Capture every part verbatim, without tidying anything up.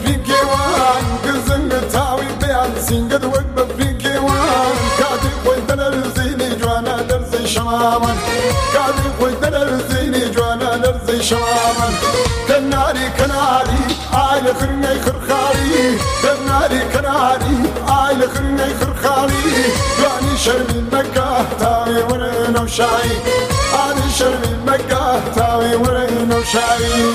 بفريكيوان قزن تاوي بيان سينقد وق بفريكيوان كادي خوي دلرزيني جوانا درزي شماما كادي خوي دلرزيني جوانا درزي شماما كناري كناري آيل خرني خرخاري كناري كناري آيل خرني خرخاري جواني شرمي مكة تاوي ورنا وشاي آني شرمي مكة تاوي ورنا وشاي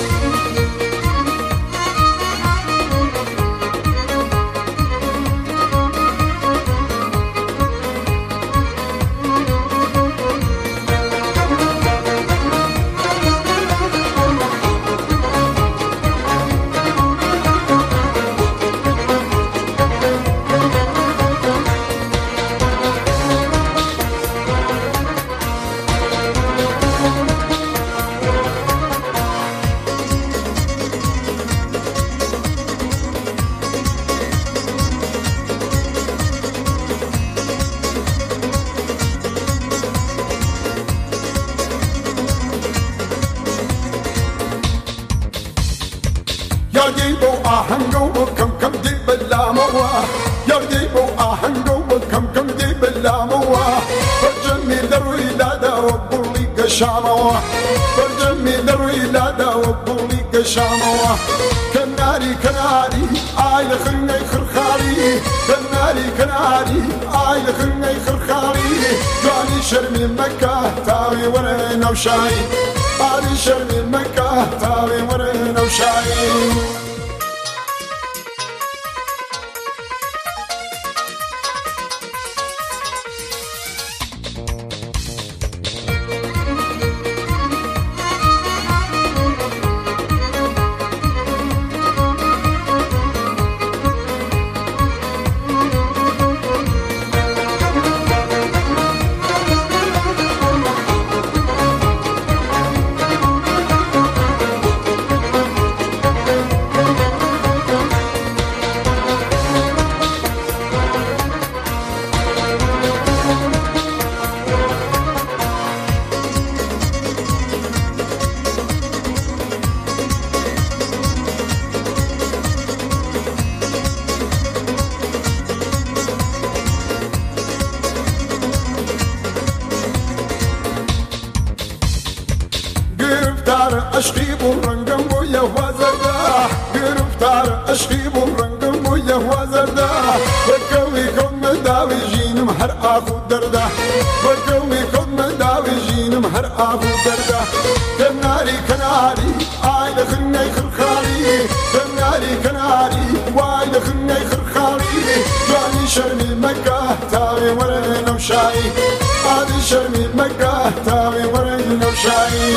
يرجيبو آهنگو كم كم دي باللاموا يرجيبو آهنگو كم كم دي باللاموا برجمي دروي لادا وبولي قشاموا برجمي دروي لادا وبولي قشاموا كناري كناري آيل خرني خرخاري كناري كناري آيل خرني خرخاري جواني شرمي مكة تاوي ورنا وشاي آلي شرمي مكة تاوي ورنا وشاي أشخيب رنقم ويا وزردا قرفتار أشخيب رنقم ويا وزردا بكوي كم داوي جين مهر آخو دردا بكوي كم داوي جين مهر آخو دردا كناري كناري آيل خني خرخاري كناري كناري وايل خني خرخاري جاني شرمي مكة تاوي ورنا وشاي آدي شرمي مكة تاوي ورنا وشاي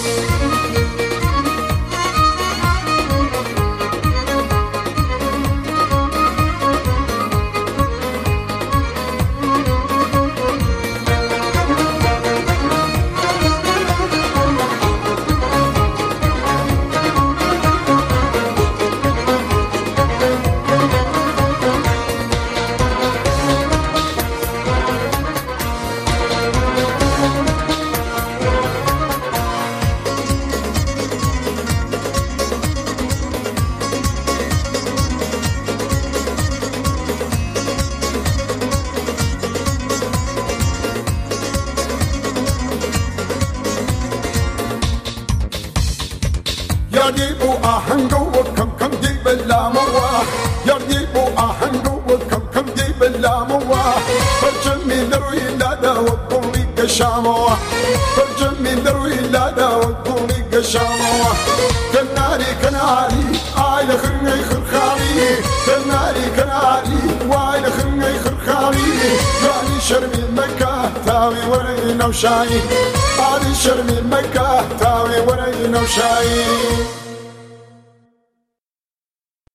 يرجيبو آهنگو كم كم دي باللاموا يرجيبو آهنگو كم كم دي باللاموا برجمي دروي لادا وبولي قشاموا برجمي دروي لادا وبولي قشاموا كناري كناري آيل خرني خرخاري كناري كناري وايل خرني خرخاري جاني شرمي مكة تاوي ورنا وشاي آلي شرمي مكة تاوي ورنا وشاي